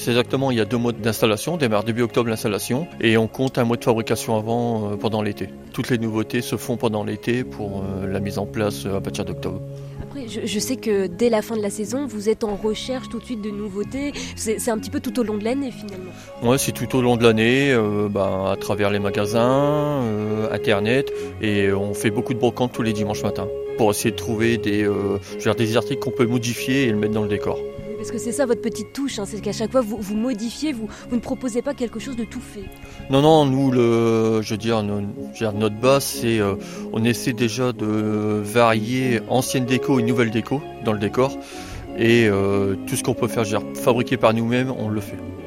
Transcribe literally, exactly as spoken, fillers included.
C'est exactement, il y a deux mois d'installation, on démarre début octobre l'installation et on compte un mois de fabrication avant, euh, pendant l'été. Toutes les nouveautés se font pendant l'été pour euh, la mise en place euh, à partir d'octobre. Après, je, je sais que dès la fin de la saison, vous êtes en recherche tout de suite de nouveautés. C'est, c'est un petit peu tout au long de l'année finalement. Ouais, c'est tout au long de l'année, euh, bah, à travers les magasins, euh, internet, et on fait beaucoup de brocantes tous les dimanches matins pour essayer de trouver des, euh, je veux dire, des articles qu'on peut modifier et le mettre dans le décor. Parce que c'est ça votre petite touche, hein, c'est qu'à chaque fois vous, vous modifiez, vous, vous ne proposez pas quelque chose de tout fait. Non, non, nous, le, je veux dire, nos- je veux dire, notre base, c'est, euh, on essaie déjà de varier ancienne déco et nouvelle déco dans le décor, et euh, tout ce qu'on peut faire, je veux dire, fabriquer par nous-mêmes, on le fait.